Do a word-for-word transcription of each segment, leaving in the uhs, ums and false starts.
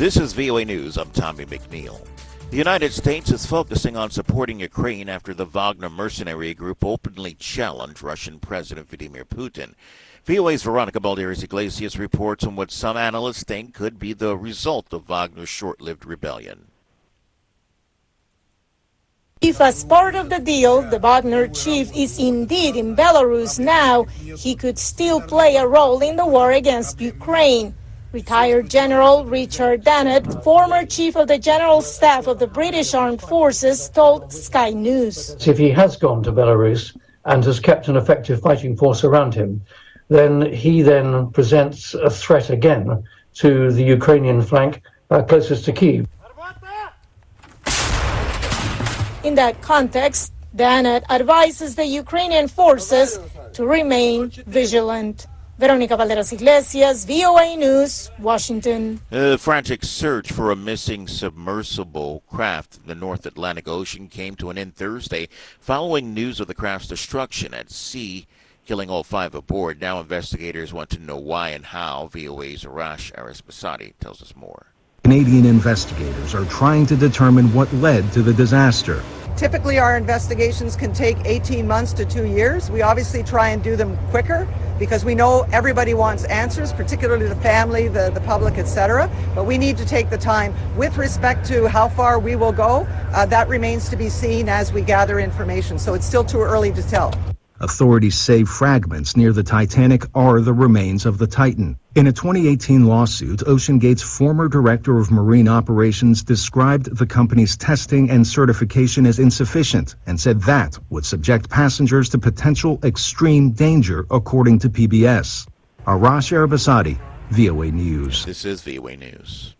This is V O A News. I'm Tommy McNeil. The United States is focusing on supporting Ukraine after the Wagner mercenary group openly challenged Russian President Vladimir Putin. V O A's Veronica Balderas Iglesias reports on what some analysts think could be the result of Wagner's short-lived rebellion. If as part of the deal, the Wagner chief is indeed in Belarus now, he could still play a role in the war against Ukraine. Retired General Richard Dannett, former chief of the General Staff of the British Armed Forces, told Sky News. If he has gone to Belarus and has kept an effective fighting force around him, then he then presents a threat again to the Ukrainian flank uh, closest to Kyiv. In that context, Dannett advises the Ukrainian forces to remain vigilant. Veronica Valderas Iglesias, V O A News, Washington. A frantic search for a missing submersible craft in the North Atlantic Ocean came to an end Thursday following news of the craft's destruction at sea, killing all five aboard. Now investigators want to know why and how. V O A's Arash Arasbasadi tells us more. Canadian investigators are trying to determine what led to the disaster. Typically, our investigations can take eighteen months to two years. We obviously try and do them quicker because we know everybody wants answers, particularly the family, the, the public, et cetera. But we need to take the time. With respect to how far we will go, uh, that remains to be seen as we gather information. So it's still too early to tell. Authorities say fragments near the Titanic are the remains of the Titan. In a twenty eighteen lawsuit, OceanGate's former director of marine operations described the company's testing and certification as insufficient and said that would subject passengers to potential extreme danger, according to P B S. Arash Arabasadi, V O A News. This is V O A News.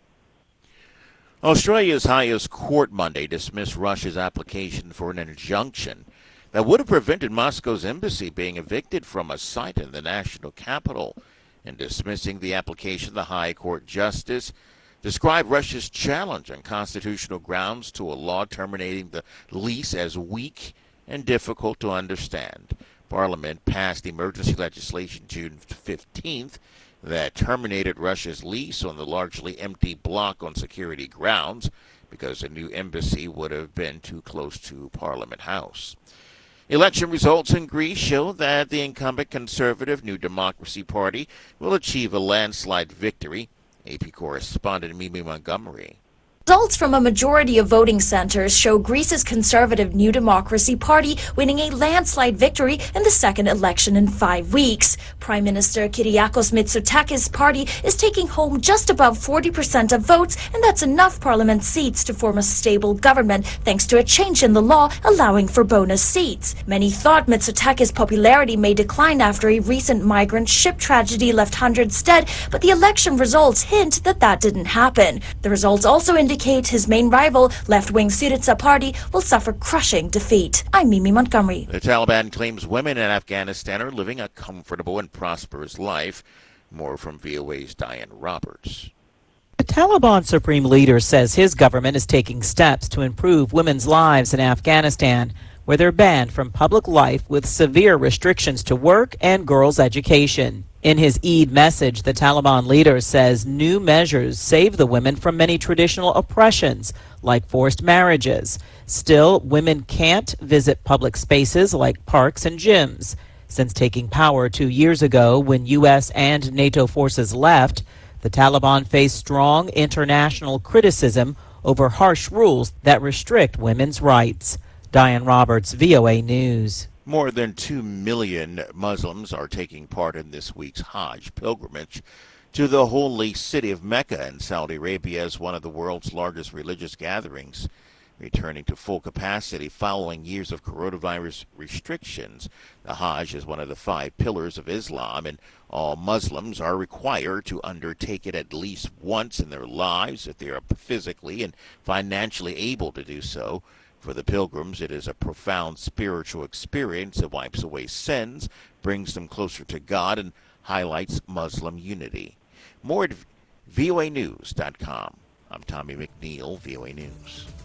Australia's highest court Monday dismissed Russia's application for an injunction that would have prevented Moscow's embassy being evicted from a site in the national capital. In dismissing the application, the High Court Justice described Russia's challenge on constitutional grounds to a law terminating the lease as weak and difficult to understand. Parliament passed emergency legislation June fifteenth that terminated Russia's lease on the largely empty block on security grounds because a new embassy would have been too close to Parliament House. Election results in Greece show that the incumbent conservative New Democracy Party will achieve a landslide victory. A P correspondent Mimi Montgomery. Results from a majority of voting centers show Greece's conservative New Democracy Party winning a landslide victory in the second election in five weeks. Prime Minister Kyriakos Mitsotakis' party is taking home just above forty percent of votes, and that's enough parliament seats to form a stable government thanks to a change in the law allowing for bonus seats. Many thought Mitsotakis' popularity may decline after a recent migrant ship tragedy left hundreds dead, but the election results hint that that didn't happen. The results also indicate his main rival, left-wing Syriza party, will suffer crushing defeat. I'm Mimi Montgomery. The Taliban claims women in Afghanistan are living a comfortable and prosperous life. More from V O A's Diane Roberts. The Taliban supreme leader says his government is taking steps to improve women's lives in Afghanistan, where they're banned from public life with severe restrictions to work and girls' education. In his Eid message, the Taliban leader says new measures save the women from many traditional oppressions, like forced marriages. Still, women can't visit public spaces like parks and gyms. Since taking power two years ago, when U S and NATO forces left, the Taliban faced strong international criticism over harsh rules that restrict women's rights. Diane Roberts, V O A News. More than two million Muslims are taking part in this week's Hajj pilgrimage to the holy city of Mecca in Saudi Arabia as one of the world's largest religious gatherings, returning to full capacity following years of coronavirus restrictions. The Hajj is one of the five pillars of Islam, and all Muslims are required to undertake it at least once in their lives if they are physically and financially able to do so. For the pilgrims, it is a profound spiritual experience that wipes away sins, brings them closer to God, and highlights Muslim unity. More at V O A news dot com. I'm Tommy McNeil, V O A News.